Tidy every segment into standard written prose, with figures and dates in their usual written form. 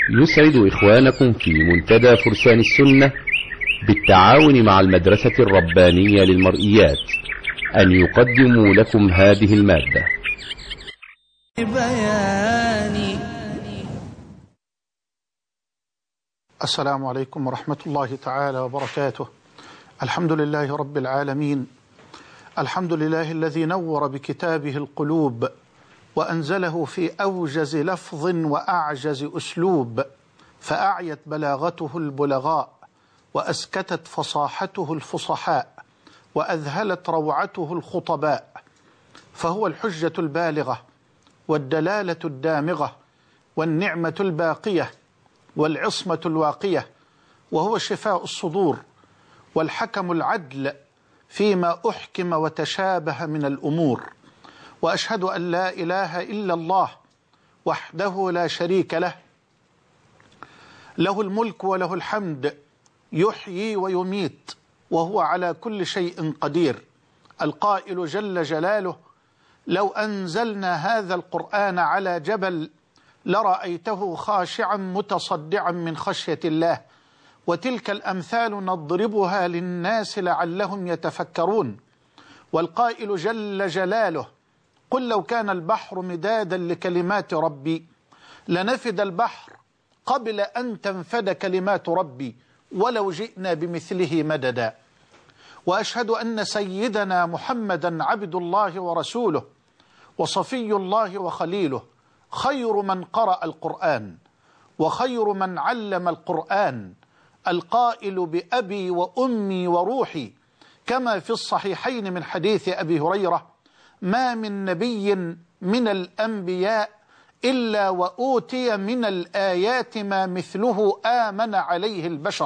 يسعد إخوانكم في منتدى فرسان السنة بالتعاون مع المدرسة الربانية للمرئيات أن يقدموا لكم هذه المادة. السلام عليكم ورحمة الله تعالى وبركاته. الحمد لله رب العالمين، الحمد لله الذي نور بكتابه القلوب وأنزله في أوجز لفظ وأعجز أسلوب، فأعيت بلاغته البلغاء وأسكتت فصاحته الفصحاء وأذهلت روعته الخطباء، فهو الحجة البالغة والدلالة الدامغة والنعمة الباقية والعصمة الواقية، وهو شفاء الصدور والحكم العدل فيما أحكم وتشابه من الأمور. وأشهد أن لا إله إلا الله وحده لا شريك له، له الملك وله الحمد، يحيي ويميت وهو على كل شيء قدير. القائل جل جلاله: لو أنزلنا هذا القرآن على جبل لرأيته خاشعا متصدعا من خشية الله، وتلك الأمثال نضربها للناس لعلهم يتفكرون. والقائل جل جلاله: قل لو كان البحر مدادا لكلمات ربي لنفد البحر قبل أن تنفد كلمات ربي ولو جئنا بمثله مددا. وأشهد أن سيدنا محمدا عبد الله ورسوله وصفي الله وخليله، خير من قرأ القرآن وخير من علم القرآن، القائل بأبي وأمي وروحي، كما في الصحيحين من حديث أبي هريرة: ما من نبي من الأنبياء إلا وأوتي من الآيات ما مثله آمن عليه البشر،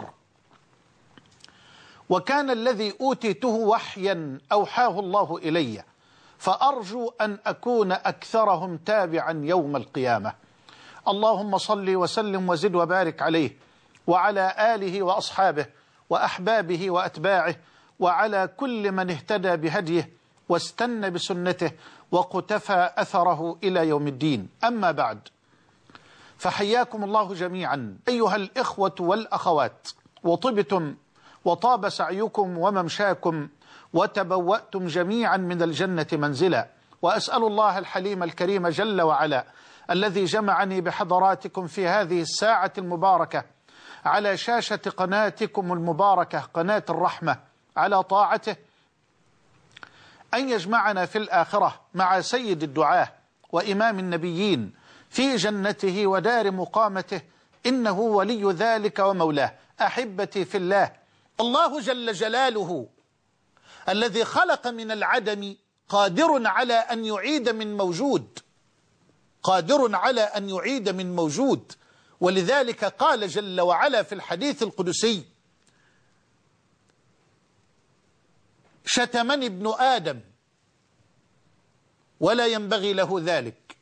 وكان الذي أوتيته وحيا أوحاه الله إلي، فأرجو أن أكون أكثرهم تابعا يوم القيامة. اللهم صل وسلم وزد وبارك عليه وعلى آله وأصحابه وأحبابه وأتباعه وعلى كل من اهتدى بهديه واستنى بسنته وقتفى أثره إلى يوم الدين. أما بعد، فحياكم الله جميعا أيها الإخوة والأخوات، وطبتم وطاب سعيكم وممشاكم وتبوأتم جميعا من الجنة منزلا. وأسأل الله الحليم الكريم جل وعلا الذي جمعني بحضراتكم في هذه الساعة المباركة على شاشة قناتكم المباركة قناة الرحمة على طاعته، أن يجمعنا في الآخرة مع سيد الدعاة وإمام النبيين في جنته ودار مقامته، إنه ولي ذلك ومولاه. أحبتي في الله، الله جل جلاله الذي خلق من العدم قادر على أن يعيد من موجود، قادر على أن يعيد من موجود. ولذلك قال جل وعلا في الحديث القدسي: شتمني ابن آدم ولا ينبغي له ذلك،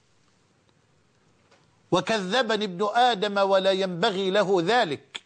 وكذبني ابن آدم ولا ينبغي له ذلك،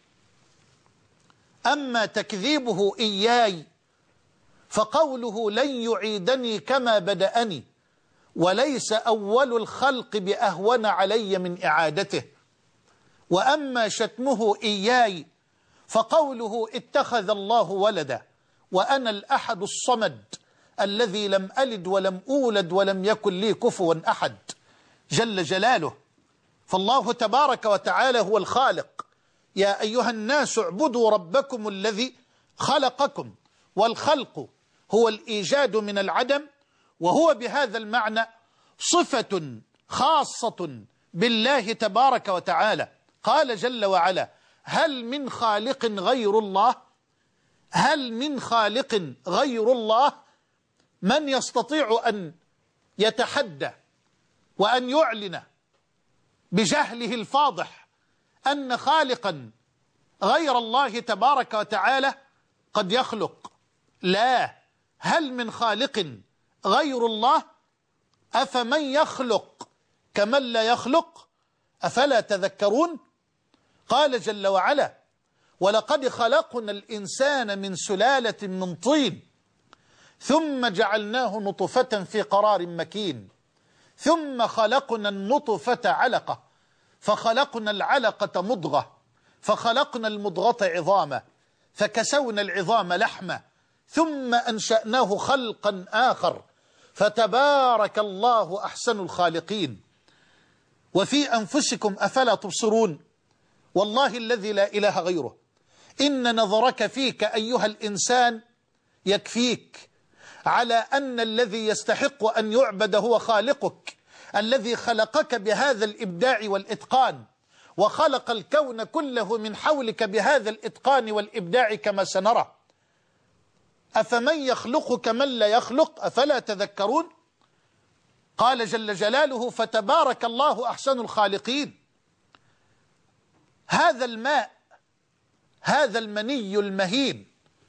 أما تكذيبه إياي فقوله لن يعيدني كما بدأني، وليس أول الخلق بأهون علي من إعادته. وأما شتمه إياي فقوله اتخذ الله ولدا وأنا الأحد الصمد الذي لم ألد ولم أولد ولم يكن لي كفوا أحد، جل جلاله. فالله تبارك وتعالى هو الخالق. يا أيها الناس اعبدوا ربكم الذي خلقكم، والخلق هو الإيجاد من العدم، وهو بهذا المعنى صفة خاصة بالله تبارك وتعالى. قال جل وعلا: هل من خالق غير الله؟ هل من خالق غير الله؟ من يستطيع أن يتحدى وأن يعلن بجهله الفاضح أن خالقا غير الله تبارك وتعالى قد يخلق؟ لا، هل من خالق غير الله؟ أفمن يخلق كمن لا يخلق؟ أفلا تذكرون؟ قال جل وعلا: ولقد خلقنا الإنسان من سلالة من طين ثم جعلناه نطفة في قرار مكين ثم خلقنا النطفة علقة فخلقنا العلقة مضغة، فخلقنا المضغة عظاما، فكسونا العظام لحما، ثم أنشأناه خلقا آخر، فتبارك الله أحسن الخالقين. وفي أنفسكم أفلا تبصرون؟ والله الذي لا إله غيره إن نظرك فيك أيها الإنسان يكفيك على أن الذي يستحق أن يعبد هو خالقك، الذي خلقك بهذا الإبداع والإتقان، وخلق الكون كله من حولك بهذا الإتقان والإبداع كما سنرى. أفمن يخلق كمن لا يخلق أفلا تذكرون؟ قال جل جلاله فتبارك الله أحسن الخالقين. هذا الماء، هذا المني المهين،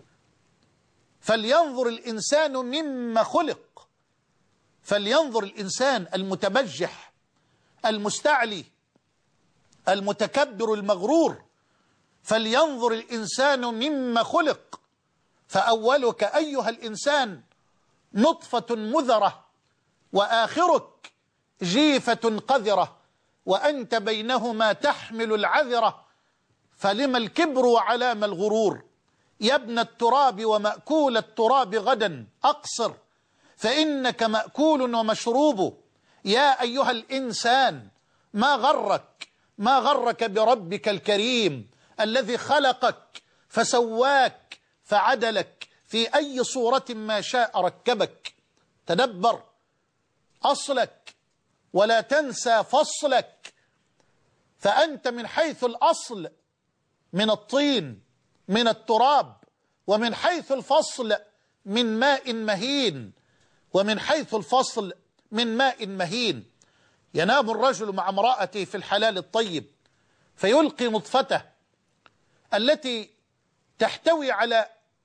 فلينظر الإنسان مما خلق، فلينظر الإنسان المتبجح المستعلي المتكبر المغرور، فلينظر الإنسان مما خلق. فأولك أيها الإنسان نطفة مذرة، وآخرك جيفة قذرة، وأنت بينهما تحمل العذرة، فلم الكبر وعلام الغرور؟ يا ابن التراب ومأكول التراب غدا أقصر، فإنك مأكول ومشروب. يا أيها الإنسان ما غرك بربك الكريم الذي خلقك فسواك فعدلك في أي صورة ما شاء ركبك. تدبر أصلك ولا تنسى فصلك، فأنت من حيث الأصل من الطين من التراب، ومن حيث الفصل من ماء مهين، ومن حيث الفصل من ماء مهين. ينام الرجل مع امرأته في الحلال الطيب فيلقي نطفته التي تحتوي على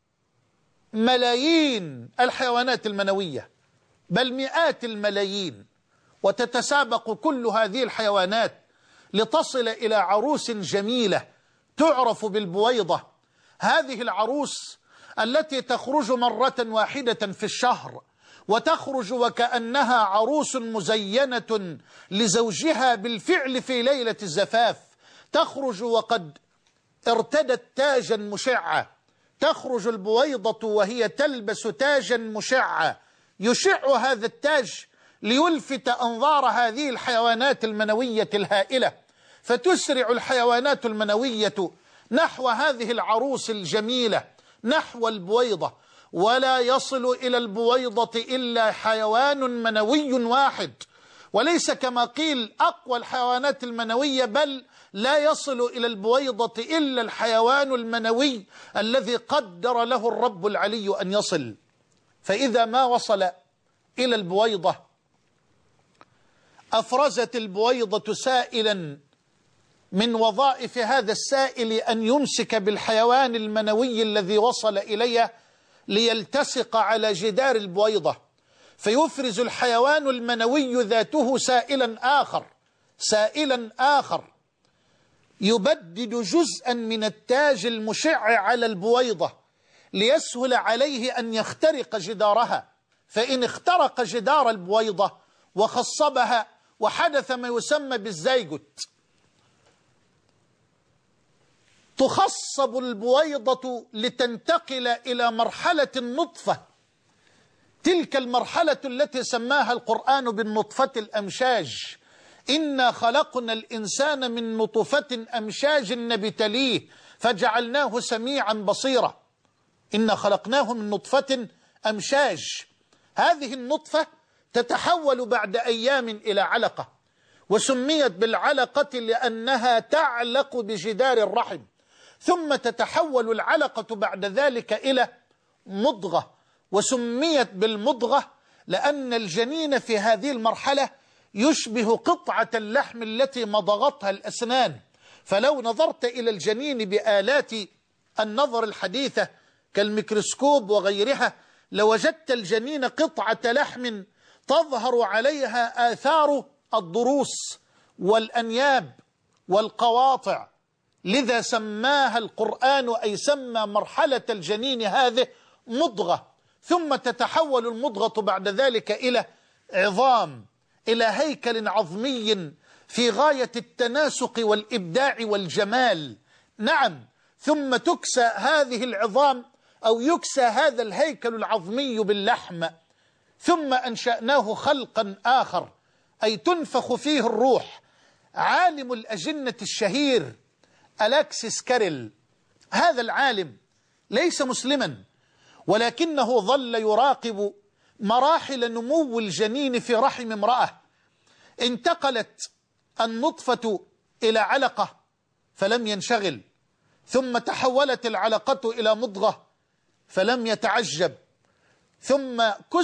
ملايين الحيوانات المنوية، بل مئات الملايين، وتتسابق كل هذه الحيوانات لتصل إلى عروس جميلة تعرف بالبويضة. هذه العروس التي تخرج مرة واحدة في الشهر، وتخرج وكأنها عروس مزينة لزوجها بالفعل في ليلة الزفاف، تخرج وقد ارتدت تاجا مشعا، تخرج البويضة وهي تلبس تاجا مشعا، يشع هذا التاج ليلفت أنظار هذه الحيوانات المنوية الهائلة، فتسرع الحيوانات المنوية نحو هذه العروس الجميلة، نحو البويضة، ولا يصل إلى البويضة إلا حيوان منوي واحد، وليس كما قيل أقوى الحيوانات المنوية، بل لا يصل إلى البويضة إلا الحيوان المنوي الذي قدر له الرب العلي أن يصل. فإذا ما وصل إلى البويضة أفرزت البويضة سائلا من وظائف هذا السائل أن يمسك بالحيوان المنوي الذي وصل إليه ليلتصق على جدار البويضة، فيفرز الحيوان المنوي ذاته سائلا آخر يبدد جزءا من التاج المشع على البويضة ليسهل عليه أن يخترق جدارها، فإن اخترق جدار البويضة وخصبها وحدث ما يسمى بالزيجوت، تخصب البويضة لتنتقل إلى مرحلة النطفة، تلك المرحلة التي سماها القرآن بالنطفة الأمشاج. إنا خلقنا الإنسان من نطفة أمشاج نبتليه فجعلناه سميعا بصيرا. إنا خلقناه من نطفة أمشاج، هذه النطفة تتحول بعد أيام إلى علقة، وسميت بالعلقة لأنها تعلق بجدار الرحم، ثم تتحول العلقة بعد ذلك إلى مضغة، وسميت بالمضغة لأن الجنين في هذه المرحلة يشبه قطعة اللحم التي مضغتها الأسنان، فلو نظرت إلى الجنين بآلات النظر الحديثة كالميكروسكوب وغيرها لوجدت الجنين قطعة لحم تظهر عليها آثار الضروس والأنياب والقواطع، لذا سماها القرآن أي سمى مرحلة الجنين هذه مضغة، ثم تتحول المضغة بعد ذلك إلى عظام، إلى هيكل عظمي في غاية التناسق والإبداع والجمال. نعم، ثم تكسى هذه العظام أو يكسى هذا الهيكل العظمي باللحم، ثم أنشأناه خلقا آخر، أي تنفخ فيه الروح. عالم الأجنة الشهير ألاكسيس كاريل، هذا العالم ليس مسلما، ولكنه ظل يراقب مراحل نمو الجنين في رحم امرأة. انتقلت النطفة إلى علقة فلم ينشغل، ثم تحولت العلقة إلى مضغة فلم يتعجب، ثم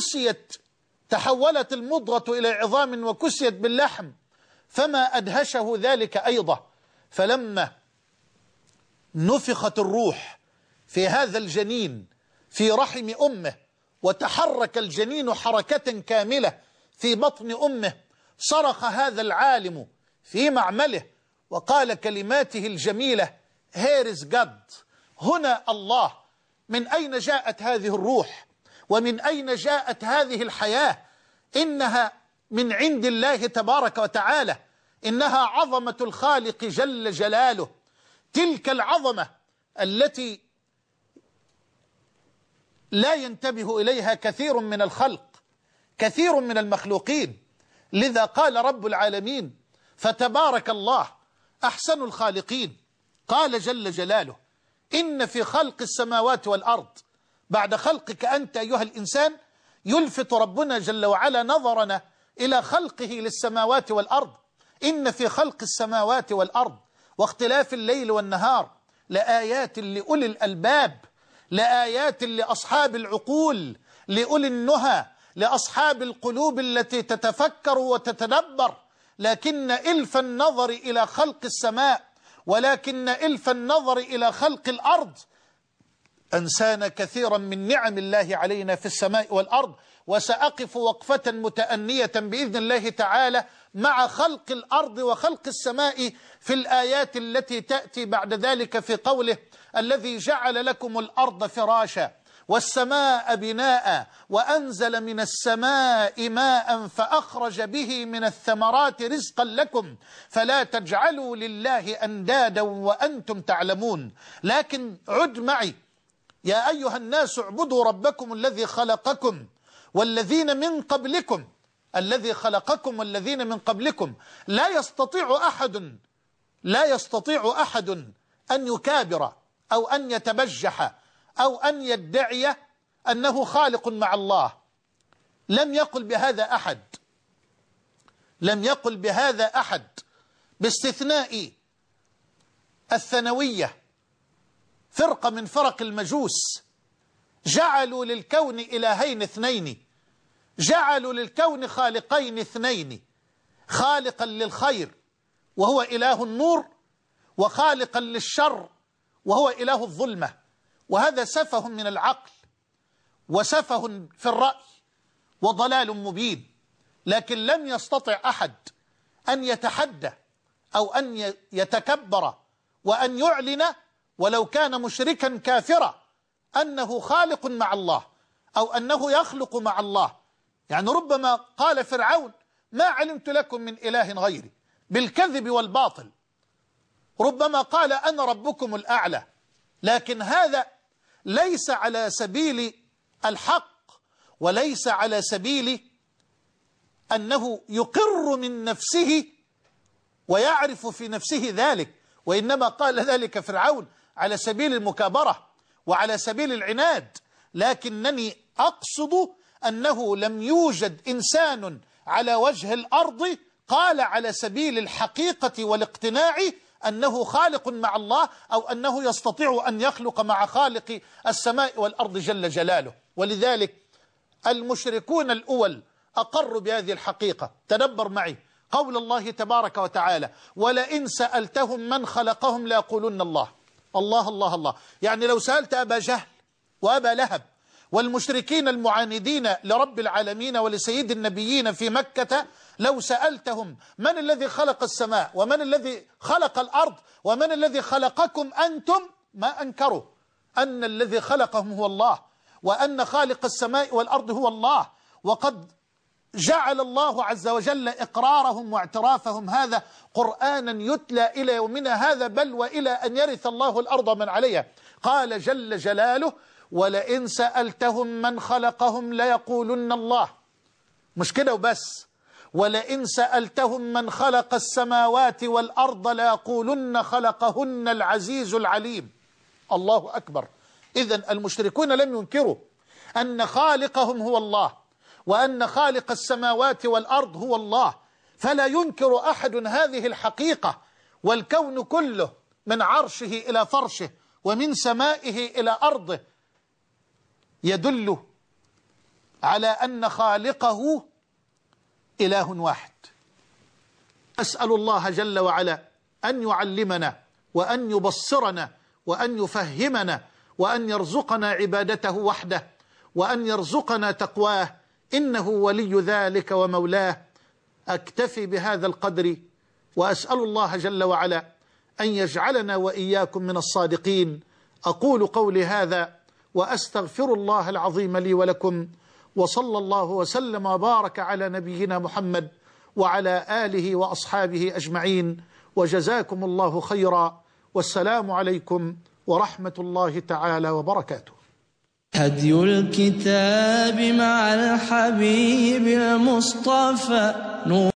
تحولت المضغة إلى عظام وكسيت باللحم، فما أدهشه ذلك أيضا. فلما نفخت الروح في هذا الجنين في رحم أمه، وتحرك الجنين حركة كاملة في بطن أمه، صرخ هذا العالم في معمله وقال كلماته الجميلة: Here is God. هنا الله. من أين جاءت هذه الروح؟ ومن أين جاءت هذه الحياة؟ إنها من عند الله تبارك وتعالى، إنها عظمة الخالق جل جلاله، تلك العظمة التي لا ينتبه إليها كثير من الخلق، كثير من المخلوقين. لذا قال رب العالمين: فتبارك الله أحسن الخالقين. قال جل جلاله: إن في خلق السماوات والأرض، بعد خلقك أنت أيها الإنسان يلفت ربنا جل وعلا نظرنا إلى خلقه للسماوات والأرض. إن في خلق السماوات والأرض واختلاف الليل والنهار لآيات لأولي الألباب، لآيات لأصحاب العقول، لأولي النهى، لأصحاب القلوب التي تتفكر وتتدبر. لكن إلف النظر إلى خلق السماء، ولكن إلف النظر إلى خلق الأرض أنسانا كثيرا من نعم الله علينا في السماء والأرض. وسأقف وقفة متأنية بإذن الله تعالى مع خلق الأرض وخلق السماء في الآيات التي تأتي بعد ذلك في قوله: الذي جعل لكم الأرض فراشا والسماء بناء وأنزل من السماء ماء فأخرج به من الثمرات رزقا لكم فلا تجعلوا لله أندادا وأنتم تعلمون. لكن عد معي: يا أيها الناس اعبدوا ربكم الذي خلقكم والذين من قبلكم. الذي خلقكم والذين من قبلكم. لا يستطيع أحد أن يكابر أو أن يتبجح أو أن يدعي أنه خالق مع الله. لم يقل بهذا أحد باستثناء الثانوية، فرقة من فرق المجوس، جعلوا للكون إلهين اثنين، جعلوا للكون خالقين اثنين: خالقا للخير وهو إله النور، وخالقا للشر وهو إله الظلمة. وهذا سفه من العقل وسفه في الرأي وضلال مبين. لكن لم يستطع أحد أن يتحدى أو أن يتكبر وأن يعلن ولو كان مشركا كافرا أنه خالق مع الله أو أنه يخلق مع الله. يعني ربما قال فرعون: ما علمت لكم من إله غيري، بالكذب والباطل. ربما قال: أنا ربكم الأعلى. لكن هذا ليس على سبيل الحق، وليس على سبيل أنه يقر من نفسه ويعرف في نفسه ذلك، وإنما قال ذلك فرعون على سبيل المكابرة وعلى سبيل العناد. لكنني أقصد أنه لم يوجد إنسان على وجه الأرض قال على سبيل الحقيقة والاقتناع أنه خالق مع الله أو أنه يستطيع أن يخلق مع خالق السماء والأرض جل جلاله. ولذلك المشركون الأول أقروا بهذه الحقيقة. تدبر معي قول الله تبارك وتعالى: ولئن سألتهم من خلقهم ليقولن الله. الله الله الله. يعني لو سألت أبا جهل وأبا لهب والمشركين المعاندين لرب العالمين ولسيد النبيين في مكة، لو سألتهم من الذي خلق السماء ومن الذي خلق الأرض ومن الذي خلقكم أنتم، ما أنكروا أن الذي خلقهم هو الله، وأن خالق السماء والأرض هو الله. وقد جعل الله عز وجل إقرارهم واعترافهم هذا قرآنا يتلى إلى يومنا هذا، بل وإلى أن يرث الله الأرض من عليها. قال جل جلاله: ولئن سألتهم من خلقهم ليقولن الله. مش كده وبس، ولئن سألتهم من خلق السماوات والأرض ليقولن خلقهن العزيز العليم. الله أكبر. إذن المشركون لم ينكروا أن خالقهم هو الله، وأن خالق السماوات والأرض هو الله، فلا ينكر أحد هذه الحقيقة. والكون كله من عرشه إلى فرشه ومن سمائه إلى أرضه يدل على أن خالقه إله واحد. أسأل الله جل وعلا أن يعلمنا وأن يبصرنا وأن يفهمنا وأن يرزقنا عبادته وحده وأن يرزقنا تقواه، إنه ولي ذلك ومولاه. أكتفي بهذا القدر، وأسأل الله جل وعلا أن يجعلنا وإياكم من الصادقين. أقول قولي هذا وأستغفر الله العظيم لي ولكم، وصلى الله وسلم وبارك على نبينا محمد وعلى آله وأصحابه أجمعين، وجزاكم الله خيرا، والسلام عليكم ورحمة الله تعالى وبركاته. هدي الكتاب مع الحبيب المصطفى